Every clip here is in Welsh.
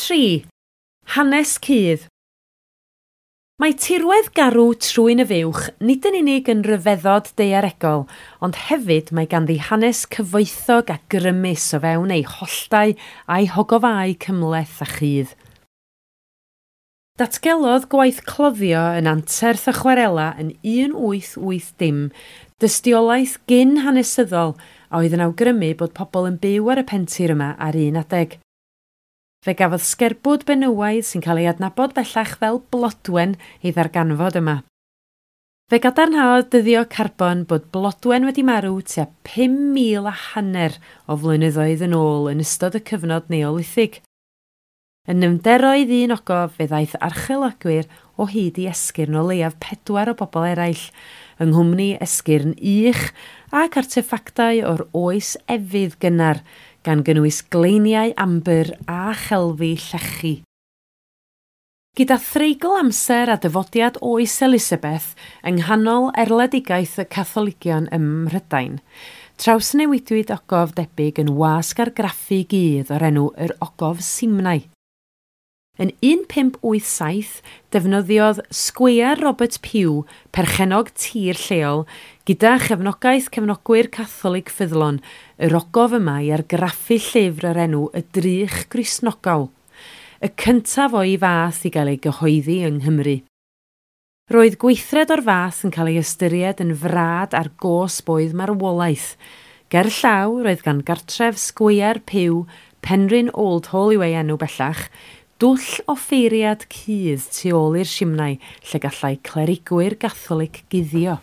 3. Hanes cudd. Mae tirwedd garw trwy'n y fuwch nid yn unig yn ryfeddod daearegol, ond hefyd mae ganddi hanes cyfoethog a grymus o fewn ei holltau a'i hogofau cymleth a chydd. Datgelodd gwaith cloddio yn anterth y chwarela yn 1880 dystiolaeth gyn hanesyddol a oedd yn awgrymu bod pobl yn byw ar y pentir yma ar un adeg. Fe gafodd sgerbwd benywaidd sy'n cael ei adnabod bellach fel blodwen ei ddarganfod yma. Fe gadarnhaodd dyddio carbon bod blodwen wedi marw tua 5,500 o flynyddoedd yn ôl yn ystod y cyfnod neolithig. Yn nyfnderoedd un ogof fe ddaeth archeologwyr o hyd i esgyrn o leiaf 4 o bobl eraill, yng nghwmni esgyrn uch ac arteffactau o'r oes efydd gynnar, gan gynnwys gleiniau amber a chelfi llechi. Gyda threigl amser a dyfodiad oes Elizabeth yng nghanol erledigaeth y Catholigion ym Mhrydain, trawsnewidiwyd ogof debyg yn wasg argraffu gudd o'r enw yr ogof Simnai. Yn 1587, defnyddiodd sgweiar Robert Pugh, perchenog tir lleol, gyda chefnogaeth cefnogwyr Catholig ffyddlon, yr ogof yma i argraffu llyfr o'r enw Y Drych Gristnogol, y cyntaf o'i fath i gael ei gyhoeddi yng Nghymru. Roedd gweithred o'r fath yn cael ei ystyried yn frad ar gos boedd marwolaeth. Ger llaw roedd gan gartref sgweiar Pugh, Penrhyn Old Hall yw ei enw bellach, dwll o ffeiriad cudd tu ôl i'r Simnai, lle gallai clerigwyr Gatholig guddio.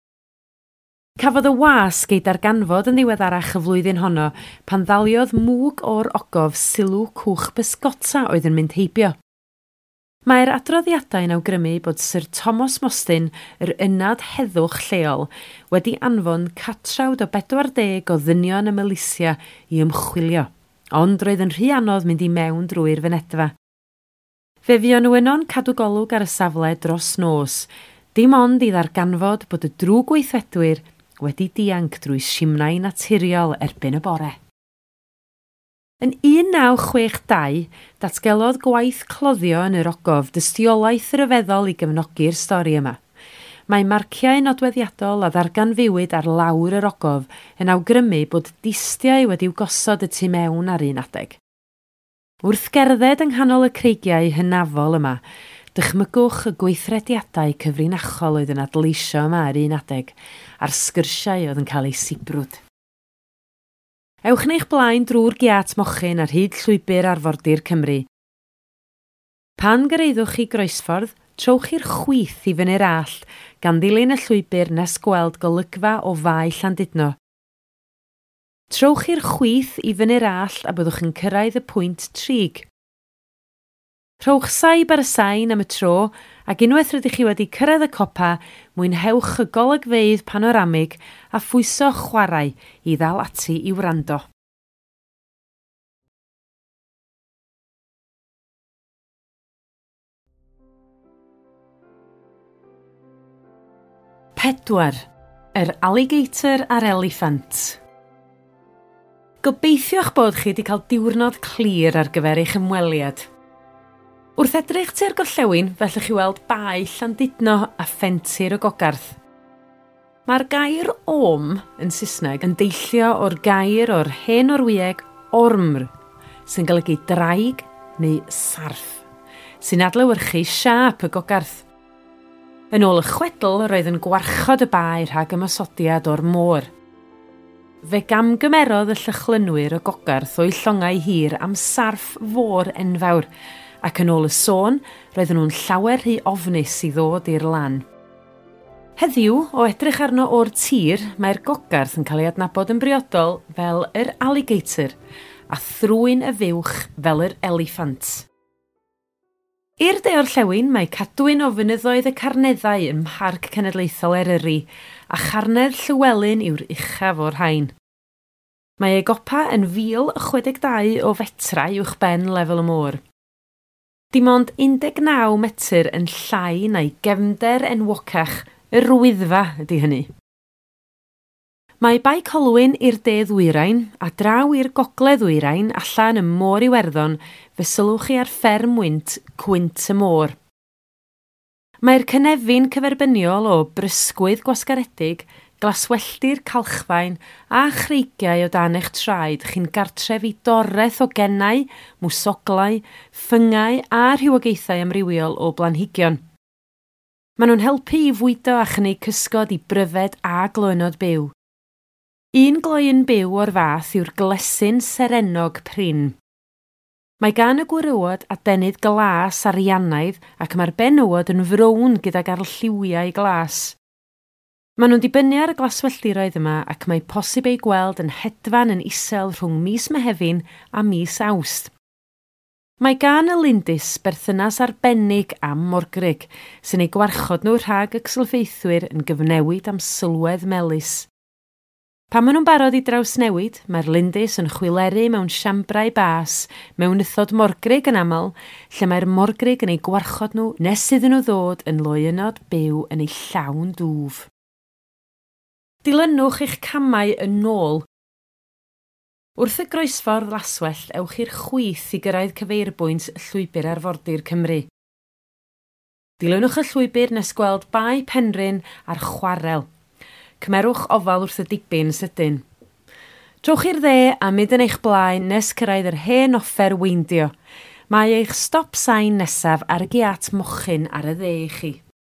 Cafodd y wasg ei darganfod yn ddiweddarach y flwyddyn honno pan ddaliodd mwg o'r ogof sylw cwch bysgota oedd yn mynd heibio. Mae'r adroddiadau'n awgrymu bod Sir Thomas Mostyn, yr ynad heddwch lleol, wedi anfon catrawd o 40 o ddynion y Melisia i ymchwilio, ond roedd yn rhy anodd mynd i mewn drwy'r fynedfa. Fe fuon nhw yno'n cadw golwg ar y safle dros nos, dim ond i ddarganfod bod y drwg gweithredwyr wedi dianc drwy Simnai naturiol erbyn y bore. Yn 1962, datgelodd gwaith cloddio yn yr ogof dystiolaeth ryfeddol i gefnogi'r stori yma. Mae marciau nodweddiadol a ddarganfuwyd ar lawr yr ogof yn awgrymu bod distiau wedi'w gosod y tu mewn ar un adeg. Wrth gerdded yng nghanol y creigiau hynafol yma, dychmygwch y gweithrediadau cyfrinachol oedd yn adleisio yma ar un adeg, a'r sgyrsiau oedd yn cael eu sibrwd. Ewch ne'ch blaen drwy'r giat mochyn ar hyd llwybr arfordir Cymru. Pan gyrraeddwch chi groesffordd, trowch i'r chwith i fyny'r allt gan ddilyn y llwybr nes gweld golygfa o fai Llandudno. Trowch i'r chwith i fyny'r allt a byddwch yn cyrraedd y pwynt trig. Rhowch saib ar y sain am y tro ac unwaith rydych chi wedi cyrraedd y copa, mwynhewch y golygfeydd panoramig a phwyso chwarae i ddal ati i wrando. Pedwar. Yr alligator a'r eliffant. Gobeithio'ch bod chi wedi cael diwrnod clir ar gyfer eich ymweliad. Wrth edrych tua'r gorllewin, fellwch chi weld bae Llandudno a phentir y gogarth. Mae'r gair om yn Saesneg yn deillio o'r gair o'r hen Norwyeg ormr, sy'n golygu draig neu sarff, sy'n adlewyrchu siâp y gogarth. Yn ôl y chwedl, roedd yn gwarchod y bae rhag ymosodiad o'r môr. Fe gamgymerodd y llychlynwyr y gogarth o'i llongau hir am sarff fôr enfawr, ac yn ôl y sôn, roedden nhw'n llawer rhy ofnus i ddod i'r lan. Heddiw, o edrych arno o'r tir, mae'r gogarth yn cael ei adnabod yn briodol fel yr alligator, a thrwyn y fuwch fel yr eliffant. I'r de-orllewin, mae cadwyn o fynyddoedd y Carneddau ym Mharc Cenedlaethol Eryri, a charnedd Llywelyn yw'r uchaf o'r rhain. Mae ei gopa yn 1,062 o fetrau uwch ben lefel y môr. Dim ond 19 metr yn llai na'i gefnder enwocach, yr Wyddfa ydy hynny. Mae bai Colwyn i'r de ddwyrain a draw i'r gogledd ddwyrain allan y môr Iwerddon fe sylwch chi ar fferm wynt Cwynt y Môr. Mae'r cynefin cyferbyniol o brysgwydd gwasgaredig, glaswelltir calchfaen a chreigiau o dan eich traed chi'n gartref i dorreth o gennau, mwsoglau, ffyngau a rhywogaethau amrywiol o blanhigion. Maen nhw'n helpu i fwydo a chneu cysgod i bryfed a glynod byw. Un gloyn byw o'r fath yw'r glesin serenog prin. Mae gan y gwrywod adenydd glas ariannaidd ac mae'r benywod yn frown gydag arlliwiau glas. Maen nhw'n dibynnu ar y glaswelltiroedd yma ac mae posib ei gweld yn hedfan yn isel rhwng mis Mehefin a mis Awst. Mae gan y lindys berthynas arbennig am morgryg sy'n ei gwarchod nhw rhag y sylfaethwyr yn gyfnewid am sylwedd melys. Pan maen nhw'n barod i drawsnewid, mae'r lindys yn chwileri mewn siambrau bas, mewn ythod morgryg yn aml, lle mae'r morgryg yn ei gwarchod nhw nes iddyn nhw ddod yn loynod byw yn ei llawn dŵf. Dilynwch eich camau yn ôl. Wrth y groesffordd laswell, ewch i'r chwith i gyrraedd cyfeirbwynt llwybr arfordir Cymru. Dilynwch y llwybr nes gweld bai penrhyn a'r chwarel. Cymerwch ofal wrth y dibyn sydyn. Trowch i'r dde a mynd yn eich blaen nes cyrraedd yr hen offer weindio. Mae eich stop sain nesaf ar y giat mochyn ar y dde i chi.